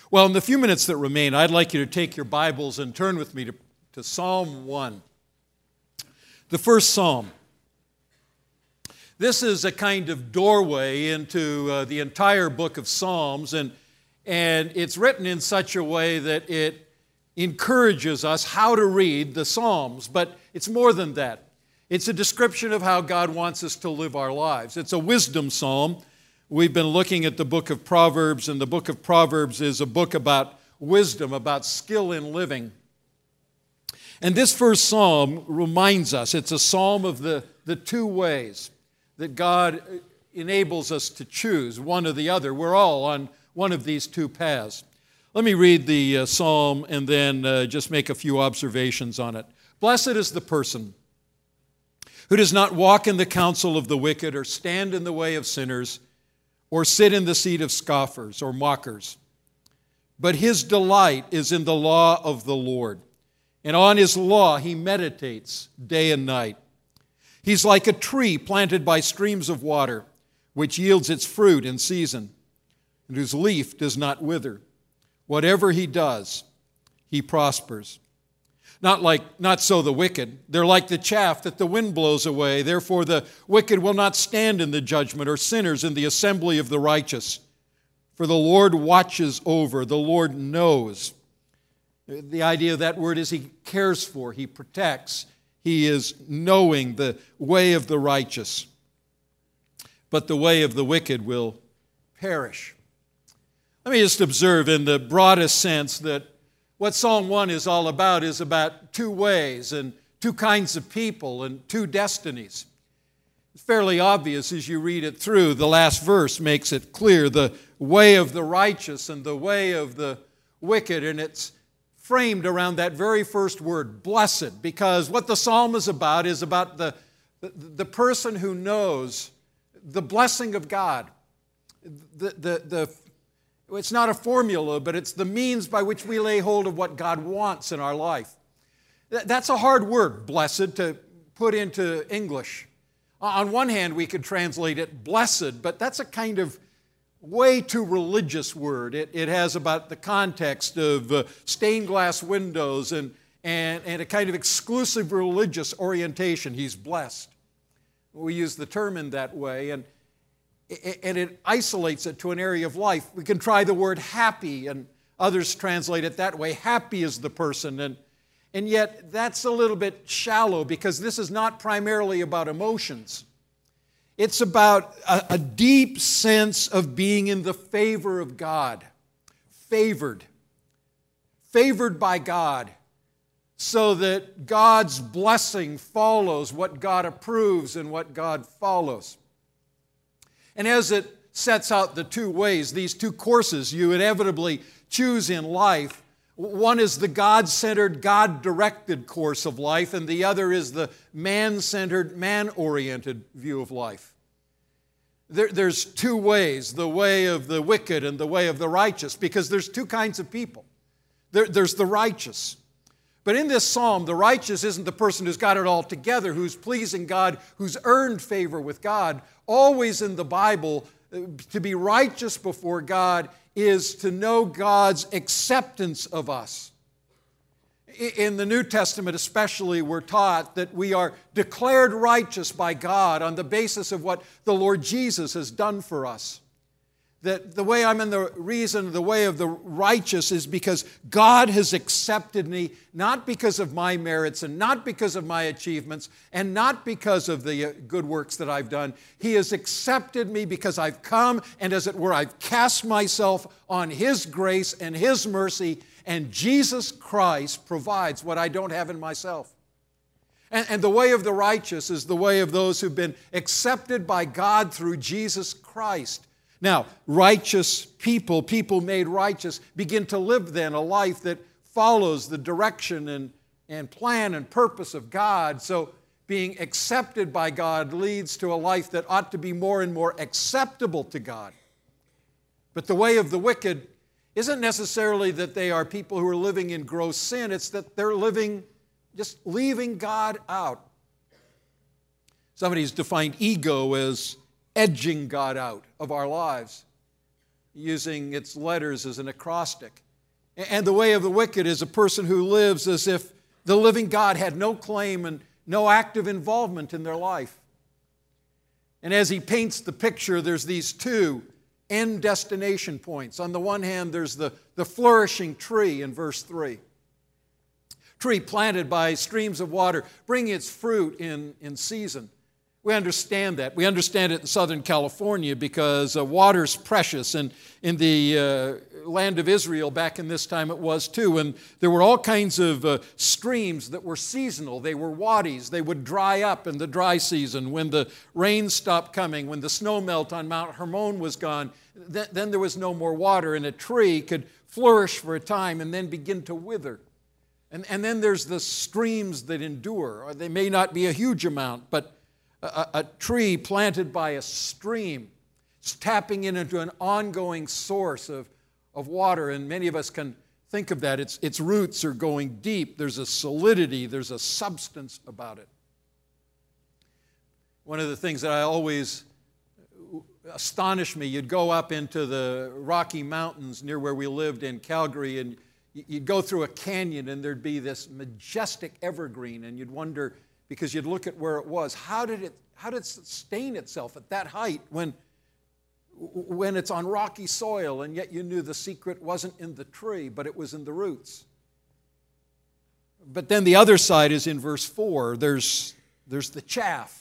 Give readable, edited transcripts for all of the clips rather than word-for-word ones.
Well, in the few minutes that remain, I'd like you to take your Bibles and turn with me to Psalm 1. The first Psalm. This is a kind of doorway into the entire book of Psalms, and it's written in such a way that it encourages us how to read the Psalms, but it's more than that. It's a description of how God wants us to live our lives. It's a wisdom psalm. We've been looking at the book of Proverbs, and the book of Proverbs is a book about wisdom, about skill in living. And this first psalm reminds us, it's a psalm of the two ways that God enables us to choose, one or the other. We're all on one of these two paths. Let me read the psalm and then just make a few observations on it. Blessed is the person who does not walk in the counsel of the wicked, or stand in the way of sinners, or sit in the seat of scoffers or mockers. But his delight is in the law of the Lord, and on his law he meditates day and night. He's like a tree planted by streams of water, which yields its fruit in season, and whose leaf does not wither. Whatever he does, he prospers. Not so the wicked. They're like the chaff that the wind blows away. Therefore the wicked will not stand in the judgment, or sinners in the assembly of the righteous. For the Lord watches over, the Lord knows. The idea of that word is he cares for, he protects. He is knowing the way of the righteous. But the way of the wicked will perish. Let me just observe in the broadest sense that what Psalm 1 is all about is about two ways and two kinds of people and two destinies. It's fairly obvious as you read it through. The last verse makes it clear, the way of the righteous and the way of the wicked, and it's framed around that very first word, blessed, because what the psalm is about the person who knows the blessing of God. It's not a formula, but it's the means by which we lay hold of what God wants in our life. That's a hard word, blessed, to put into English. On one hand, we could translate it blessed, but that's a kind of way too religious word. It has about the context of stained glass windows and a kind of exclusive religious orientation. He's blessed. We use the term in that way, and it isolates it to an area of life. We can try the word happy, and others translate it that way. Happy is the person, and yet that's a little bit shallow, because this is not primarily about emotions. It's about a deep sense of being in the favor of God. Favored by God, so that God's blessing follows what God approves and what God follows. And as it sets out the two ways, these two courses you inevitably choose in life, one is the God-centered, God-directed course of life, and the other is the man-centered, man-oriented view of life. There's two ways, the way of the wicked and the way of the righteous, because there's two kinds of people. There's the righteous. But in this psalm, the righteous isn't the person who's got it all together, who's pleasing God, who's earned favor with God. Always in the Bible, to be righteous before God is to know God's acceptance of us. In the New Testament especially, we're taught that we are declared righteous by God on the basis of what the Lord Jesus has done for us. That the way I'm in the way of the righteous is because God has accepted me, not because of my merits and not because of my achievements and not because of the good works that I've done. He has accepted me because I've come and, as it were, I've cast myself on His grace and His mercy, and Jesus Christ provides what I don't have in myself. And the way of the righteous is the way of those who've been accepted by God through Jesus Christ. Now, righteous people made righteous, begin to live then a life that follows the direction and plan and purpose of God. So being accepted by God leads to a life that ought to be more and more acceptable to God. But the way of the wicked isn't necessarily that they are people who are living in gross sin. It's that they're living, just leaving God out. Somebody's defined ego as edging God out of our lives. using its letters as an acrostic. And the way of the wicked is a person who lives as if the living God had no claim and no active involvement in their life. And as he paints the picture, there's these two end destination points. On the one hand, there's the flourishing tree in verse 3. Tree planted by streams of water, bringing its fruit in season. We understand that. We understand it in Southern California because water's precious, and in the land of Israel back in this time it was too. And there were all kinds of streams that were seasonal. They were wadis. They would dry up in the dry season when the rain stopped coming, when the snow melt on Mount Hermon was gone. Then there was no more water, and a tree could flourish for a time and then begin to wither. And then there's the streams that endure. They may not be a huge amount, but a tree planted by a stream, it's tapping into an ongoing source of water, and many of us can think of that. Its roots are going deep. There's a solidity, there's a substance about it. One of the things that I always astonished me, you'd go up into the Rocky Mountains near where we lived in Calgary, and you'd go through a canyon, and there'd be this majestic evergreen, and you'd wonder, because you'd look at where it was, how did it sustain itself at that height when it's on rocky soil, and yet you knew the secret wasn't in the tree, but it was in the roots. But then the other side is in verse 4. There's the chaff.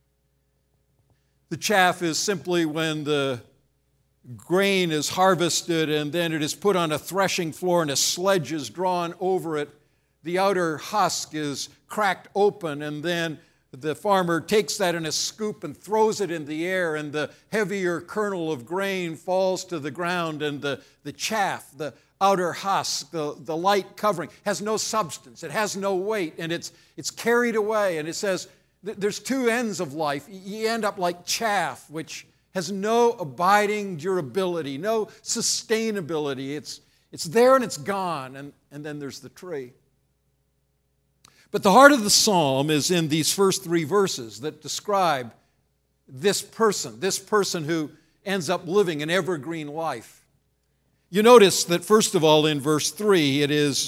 The chaff is simply when the grain is harvested and then it is put on a threshing floor and a sledge is drawn over it. The outer husk is cracked open, and then the farmer takes that in a scoop and throws it in the air, and the heavier kernel of grain falls to the ground, and the chaff, the outer husk, the light covering, has no substance. It has no weight, and it's carried away. And it says there's two ends of life. You end up like chaff, which has no abiding durability, no sustainability. It's there and it's gone, and then there's the tree. But the heart of the psalm is in these first three verses that describe this person who ends up living an evergreen life. You notice that first of all in verse 1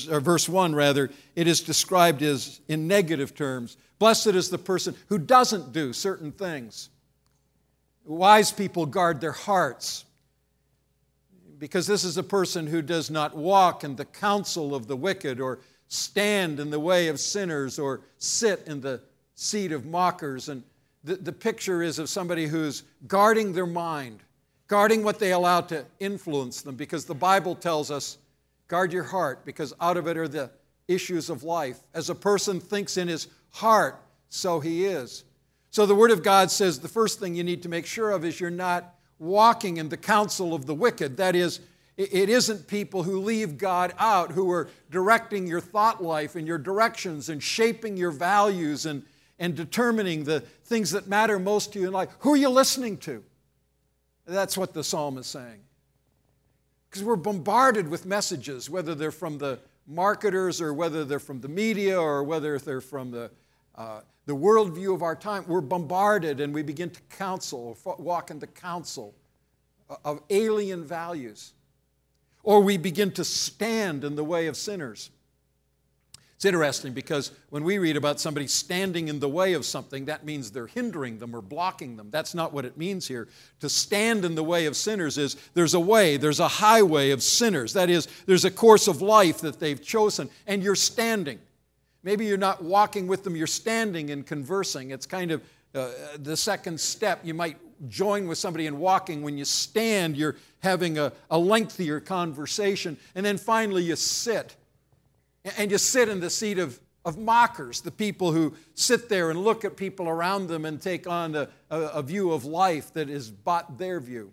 it is described as in negative terms. Blessed is the person who doesn't do certain things. Wise people guard their hearts, because this is a person who does not walk in the counsel of the wicked, or stand in the way of sinners, or sit in the seat of mockers. And the picture is of somebody who's guarding their mind, guarding what they allow to influence them, because the Bible tells us, guard your heart, because out of it are the issues of life. As a person thinks in his heart, so he is. So the Word of God says the first thing you need to make sure of is you're not walking in the counsel of the wicked. That is, it isn't people who leave God out, who are directing your thought life and your directions and shaping your values and determining the things that matter most to you in life. Who are you listening to? That's what the psalm is saying. Because we're bombarded with messages, whether they're from the marketers or whether they're from the media or whether they're from the worldview of our time. We're bombarded, and we begin to walk in the counsel of alien values. Or we begin to stand in the way of sinners. It's interesting because when we read about somebody standing in the way of something, that means they're hindering them or blocking them. That's not what it means here. To stand in the way of sinners is there's a way, there's a highway of sinners. That is, there's a course of life that they've chosen, and you're standing. Maybe you're not walking with them, you're standing and conversing. It's kind of the second step. You might join with somebody in walking. When you stand, you're having a lengthier conversation. And then finally you sit. And you sit in the seat of mockers, the people who sit there and look at people around them and take on a view of life that is but their view.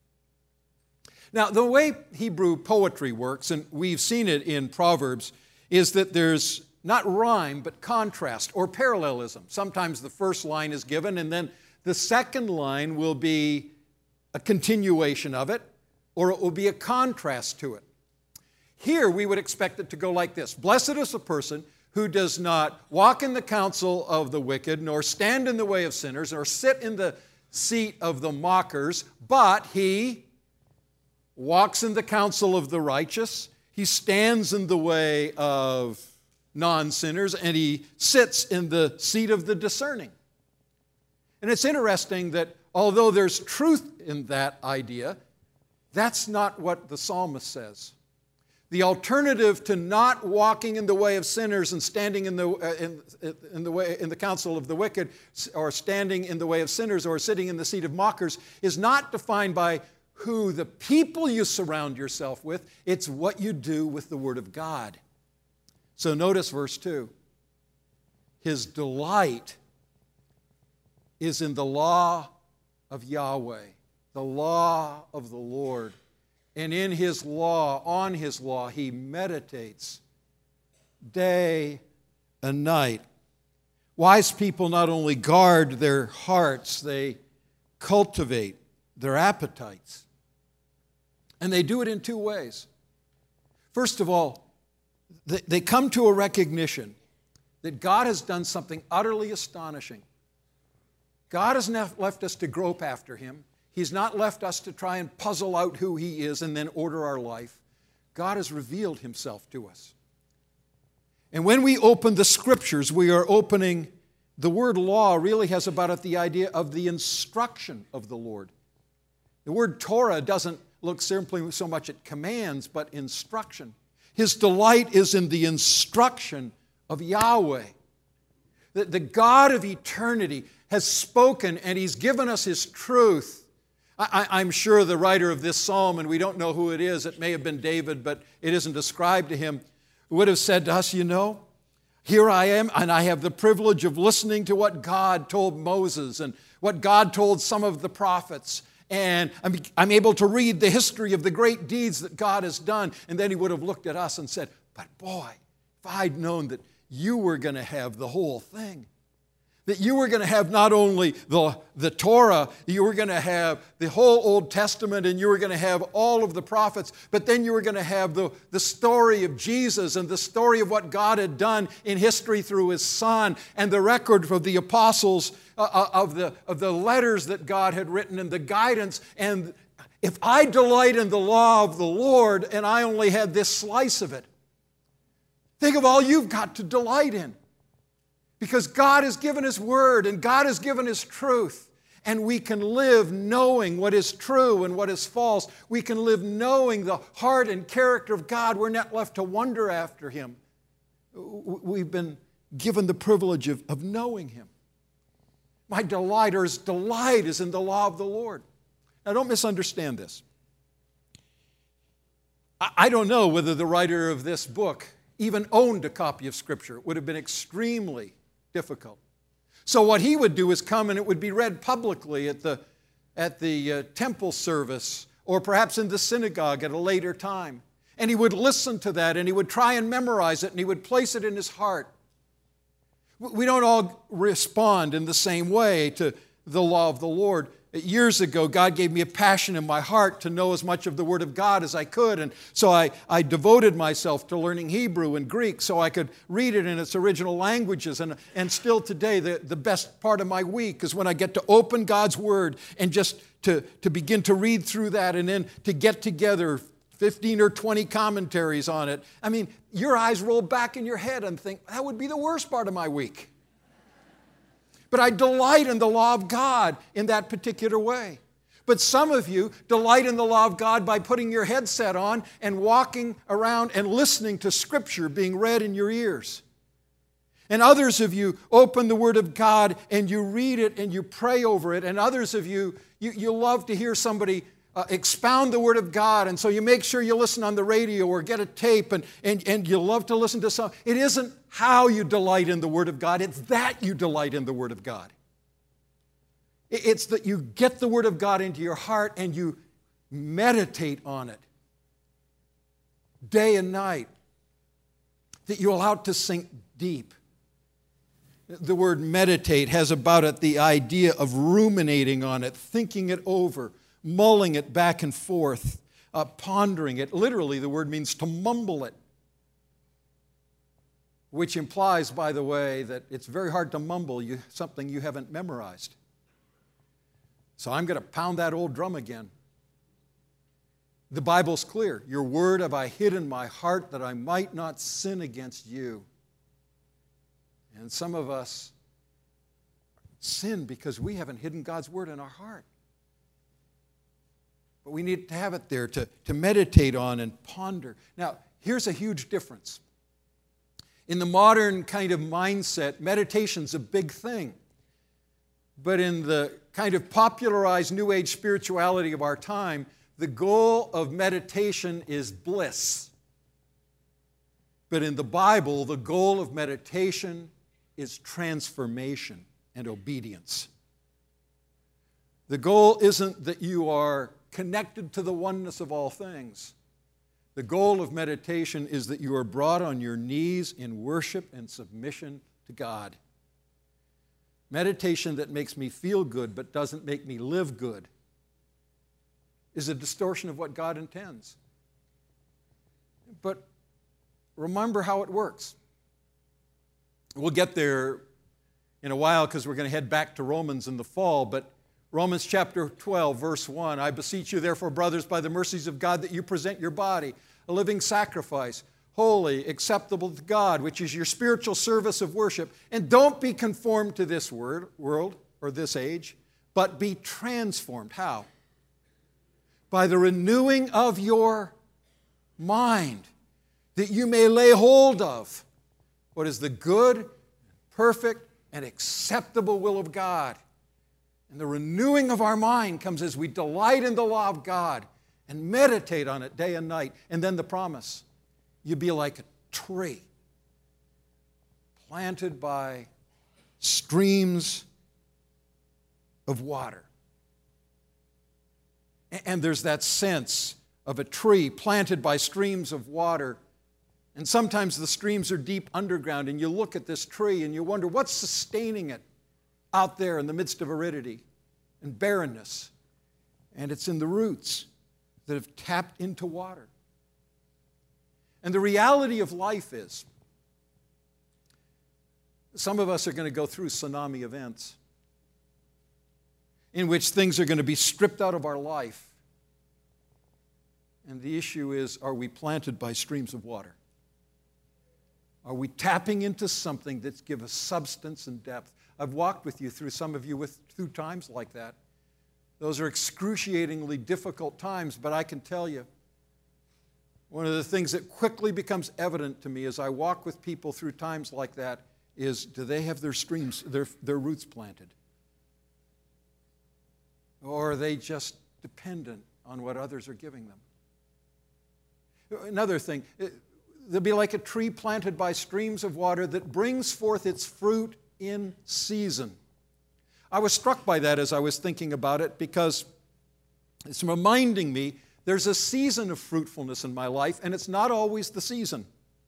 Now, the way Hebrew poetry works, and we've seen it in Proverbs, is that there's not rhyme, but contrast or parallelism. Sometimes the first line is given, and then the second line will be a continuation of it, or it will be a contrast to it. Here we would expect it to go like this. Blessed is the person who does not walk in the counsel of the wicked, nor stand in the way of sinners, nor sit in the seat of the mockers, but he walks in the counsel of the righteous, he stands in the way of non-sinners, and he sits in the seat of the discerning. And it's interesting that although there's truth in that idea, that's not what the psalmist says. The alternative to not walking in the way of sinners and standing in the counsel of the wicked, or standing in the way of sinners, or sitting in the seat of mockers, is not defined by who the people you surround yourself with. It's what you do with the Word of God. So notice verse 2. His delight is in the law of Yahweh, the law of the Lord. And in His law, on His law, he meditates day and night. Wise people not only guard their hearts, they cultivate their appetites. And they do it in two ways. First of all, they come to a recognition that God has done something utterly astonishing. God has not left us to grope after Him. He's not left us to try and puzzle out who He is and then order our life. God has revealed Himself to us. And when we open the Scriptures, we are opening, the word law really has about it the idea of the instruction of the Lord. The word Torah doesn't look simply so much at commands, but instruction. His delight is in the instruction of Yahweh. The God of eternity has spoken, and He's given us His truth. I'm sure the writer of this psalm, and we don't know who it is, it may have been David, but it isn't ascribed to him, would have said to us, here I am, and I have the privilege of listening to what God told Moses and what God told some of the prophets. And I'm able to read the history of the great deeds that God has done. And then he would have looked at us and said, but boy, if I'd known that you were going to have the whole thing, that you were going to have not only the Torah, you were going to have the whole Old Testament, and you were going to have all of the prophets, but then you were going to have the story of Jesus and the story of what God had done in history through His Son, and the record of the apostles of the letters that God had written and the guidance. And if I delight in the law of the Lord and I only had this slice of it, think of all you've got to delight in. Because God has given His Word and God has given His truth. And we can live knowing what is true and what is false. We can live knowing the heart and character of God. We're not left to wonder after Him. We've been given the privilege of knowing Him. My delight, or His delight, is in the law of the Lord. Now don't misunderstand this. I don't know whether the writer of this book even owned a copy of Scripture. It would have been extremely difficult. So what he would do is come, and it would be read publicly at the temple service, or perhaps in the synagogue at a later time. And he would listen to that, and he would try and memorize it, and he would place it in his heart. We don't all respond in the same way to the law of the Lord. Years ago, God gave me a passion in my heart to know as much of the Word of God as I could. And so I devoted myself to learning Hebrew and Greek so I could read it in its original languages. And still today, the best part of my week is when I get to open God's Word and just to begin to read through that, and then to get together 15 or 20 commentaries on it. I mean, your eyes roll back in your head and think, that would be the worst part of my week. But I delight in the law of God in that particular way. But some of you delight in the law of God by putting your headset on and walking around and listening to Scripture being read in your ears. And others of you open the Word of God and you read it and you pray over it. And others of you love to hear somebody expound the Word of God, and so you make sure you listen on the radio or get a tape, and you love to listen to some. It isn't how you delight in the Word of God, it's that you delight in the Word of God. It's that you get the Word of God into your heart and you meditate on it day and night, that you allow it to sink deep. The word meditate has about it the idea of ruminating on it, thinking it over, mulling it back and forth, pondering it. Literally, the word means to mumble it, which implies, by the way, that it's very hard to mumble something you haven't memorized. So I'm going to pound that old drum again. The Bible's clear. Your word have I hid in my heart that I might not sin against you. And some of us sin because we haven't hidden God's word in our heart. But we need to have it there to meditate on and ponder. Now, here's a huge difference. In the modern kind of mindset, meditation's a big thing. But in the kind of popularized New Age spirituality of our time, the goal of meditation is bliss. But in the Bible, the goal of meditation is transformation and obedience. The goal isn't that you are connected to the oneness of all things. The goal of meditation is that you are brought on your knees in worship and submission to God. Meditation that makes me feel good but doesn't make me live good is a distortion of what God intends. But remember how it works. We'll get there in a while because we're going to head back to Romans in the fall, but Romans chapter 12, verse 1, I beseech you therefore, brothers, by the mercies of God, that you present your body a living sacrifice, holy, acceptable to God, which is your spiritual service of worship. And don't be conformed to this world or this age, but be transformed. How? By the renewing of your mind, that you may lay hold of what is the good, perfect, and acceptable will of God. And the renewing of our mind comes as we delight in the law of God and meditate on it day and night. And then the promise, you be like a tree planted by streams of water. And there's that sense of a tree planted by streams of water. And sometimes the streams are deep underground, and you look at this tree and you wonder what's sustaining it out there in the midst of aridity and barrenness. And it's in the roots that have tapped into water. And the reality of life is, some of us are going to go through tsunami events in which things are going to be stripped out of our life. And the issue is, are we planted by streams of water? Are we tapping into something that's given us substance and depth? I've walked with you through, some of you through times like that. Those are excruciatingly difficult times, but I can tell you, one of the things that quickly becomes evident to me as I walk with people through times like that is, do they have their streams, their roots planted? Or are they just dependent on what others are giving them? Another thing, they'll be like a tree planted by streams of water that brings forth its fruit in season. I was struck by that as I was thinking about it because it's reminding me there's a season of fruitfulness in my life, and it's not always the season.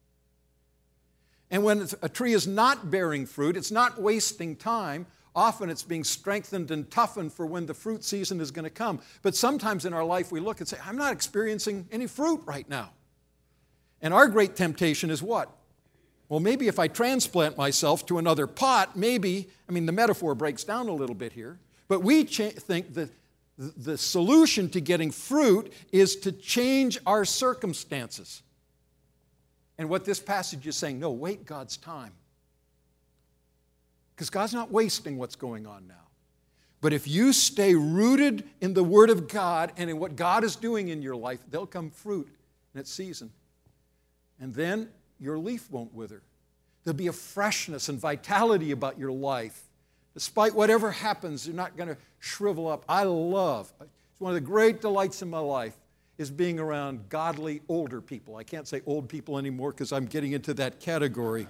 And when a tree is not bearing fruit, it's not wasting time. Often it's being strengthened and toughened for when the fruit season is going to come. But sometimes in our life we look and say, I'm not experiencing any fruit right now. And our great temptation is what? Well, maybe if I transplant myself to another pot, maybe, the metaphor breaks down a little bit here, but we think that the solution to getting fruit is to change our circumstances. And what this passage is saying, no, wait God's time. Because God's not wasting what's going on now. But if you stay rooted in the Word of God and in what God is doing in your life, there'll come fruit in its season. And then your leaf won't wither. There'll be a freshness and vitality about your life. Despite whatever happens, you're not going to shrivel up. It's one of the great delights in my life is being around godly older people. I can't say old people anymore because I'm getting into that category.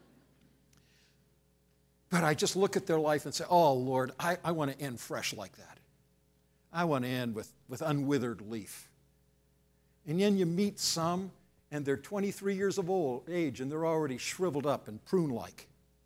But I just look at their life and say, oh, Lord, I want to end fresh like that. I want to end with unwithered leaf. And then you meet some, and they're 23 years of age, and they're already shriveled up and prune-like.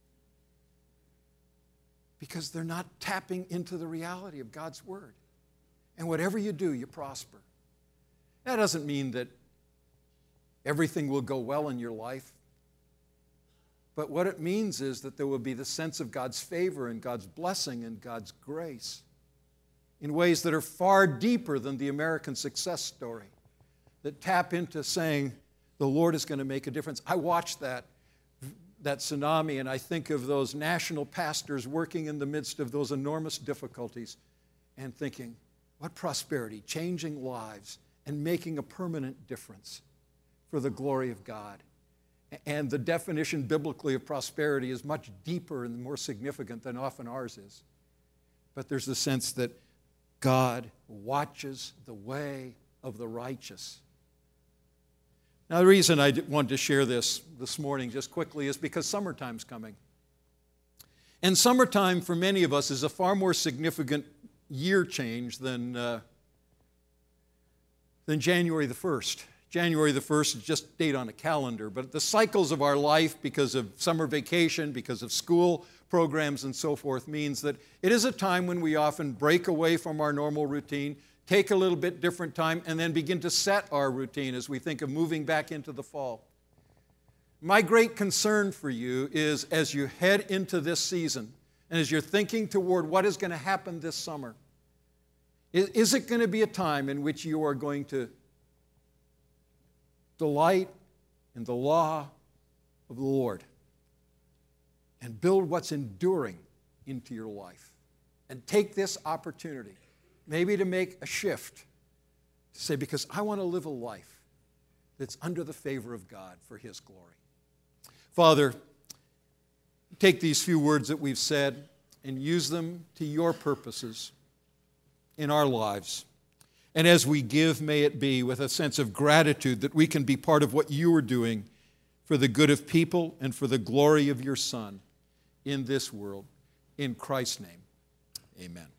Because they're not tapping into the reality of God's Word. And whatever you do, you prosper. That doesn't mean that everything will go well in your life. But what it means is that there will be the sense of God's favor and God's blessing and God's grace in ways that are far deeper than the American success story. that tap into saying, the Lord is going to make a difference. I watched that tsunami, and I think of those national pastors working in the midst of those enormous difficulties and thinking, what prosperity, changing lives and making a permanent difference for the glory of God. And the definition biblically of prosperity is much deeper and more significant than often ours is. But there's the sense that God watches the way of the righteous. Now, the reason I wanted to share this morning just quickly is because summertime's coming. And summertime for many of us is a far more significant year change than January the 1st. January the 1st is just a date on a calendar, but the cycles of our life, because of summer vacation, because of school programs and so forth, means that it is a time when we often break away from our normal routine, take a little bit different time, and then begin to set our routine as we think of moving back into the fall. My great concern for you is as you head into this season, and as you're thinking toward what is going to happen this summer, is it going to be a time in which you are going to delight in the law of the Lord and build what's enduring into your life? And take this opportunity, maybe to make a shift, to say, because I want to live a life that's under the favor of God for His glory. Father, take these few words that we've said and use them to your purposes in our lives. And as we give, may it be with a sense of gratitude that we can be part of what you are doing for the good of people and for the glory of your Son in this world. In Christ's name, amen.